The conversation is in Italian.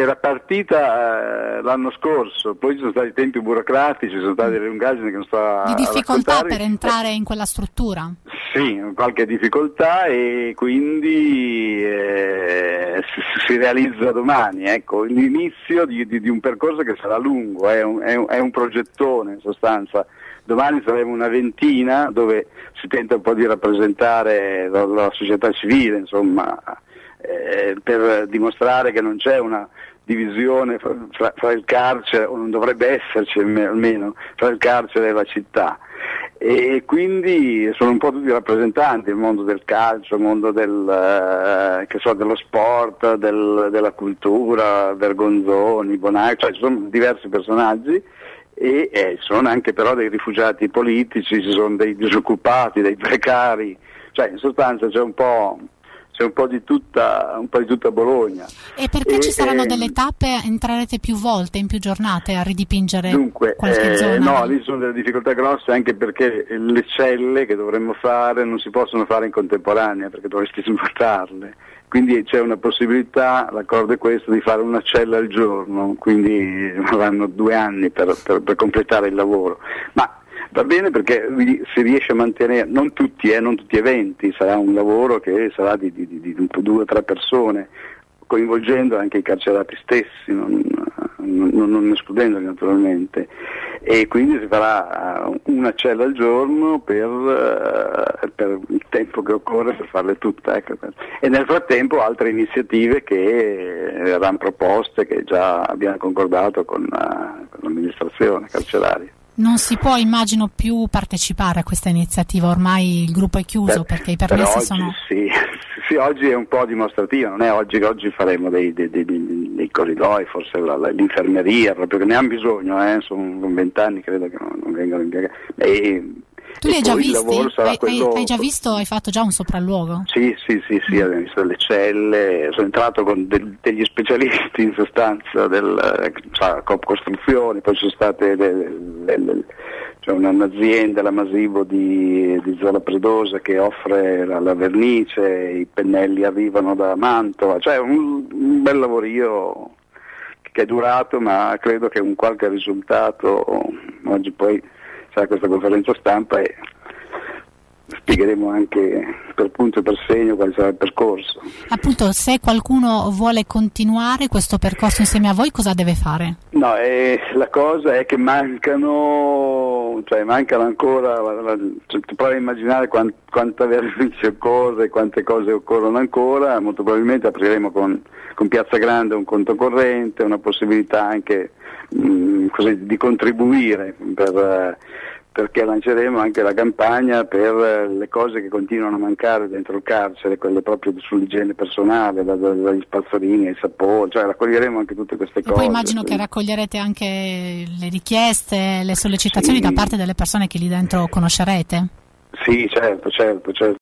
era partita l'anno scorso, poi ci sono stati tempi burocratici, ci sono state delle lungaggini che non sto a di difficoltà raccontare. per entrare in quella struttura? Sì, qualche difficoltà, e quindi si realizza domani, ecco, l'inizio di un percorso che sarà lungo, è un progettone in sostanza. Domani saremo una ventina, dove si tenta un po' di rappresentare la società civile, insomma, per dimostrare che non c'è una divisione fra il carcere, o non dovrebbe esserci almeno, fra il carcere e la città. E quindi sono un po' tutti rappresentanti, il mondo del calcio, il mondo dello sport, della cultura, Vergonzoni, Bonacci, cioè ci sono diversi personaggi, e sono anche però dei rifugiati politici, ci sono dei disoccupati, dei precari, cioè in sostanza c'è un po' di tutta Bologna. E perché ci saranno delle tappe? Entrerete più volte, in più giornate, a ridipingere qualche zona? No, lì sono delle difficoltà grosse, anche perché le celle che dovremmo fare non si possono fare in contemporanea, perché dovresti smontarle. Quindi c'è una possibilità, l'accordo è questo, di fare una cella al giorno, quindi vanno 2 anni per completare il lavoro. Ma va bene, perché si riesce a mantenere, non tutti eventi, sarà un lavoro che sarà di 2 o 3 persone, coinvolgendo anche i carcerati stessi, non escludendoli naturalmente, e quindi si farà una cella al giorno per il tempo che occorre per farle tutte, ecco. E nel frattempo altre iniziative che verranno proposte, che già abbiamo concordato con l'amministrazione carceraria. Non si può, immagino, più partecipare a questa iniziativa, ormai il gruppo è chiuso, perché i permessi sono... Sì, oggi è un po' dimostrativo, non è oggi faremo dei corridoi, forse l'infermeria, proprio che ne hanno bisogno, sono 20 anni credo che non vengano impiegati. Tu li hai già visti? Hai già visto, hai fatto già un sopralluogo? Sì, abbiamo visto le celle, sono entrato con degli specialisti in sostanza Coop Costruzioni, poi sono state c'è un'azienda, la Masibo di Zola Predosa, che offre la vernice, i pennelli arrivano da Mantova, cioè un bel lavorio che è durato, ma credo che un qualche risultato. Oggi poi sarà questa conferenza stampa e spiegheremo anche per punto e per segno quale sarà il percorso. Appunto, se qualcuno vuole continuare questo percorso insieme a voi, cosa deve fare? No, la cosa è che mancano ancora, provi a immaginare quanta vernice occorre, quante cose occorrono ancora. Molto probabilmente apriremo con Piazza Grande un conto corrente, una possibilità anche così di contribuire perché lanceremo anche la campagna per le cose che continuano a mancare dentro il carcere, quelle proprio sull'igiene personale, dagli spazzolini ai saponi, cioè raccoglieremo anche tutte queste cose. Poi immagino che raccoglierete anche le richieste, le sollecitazioni da parte delle persone che lì dentro conoscerete. Sì, certo,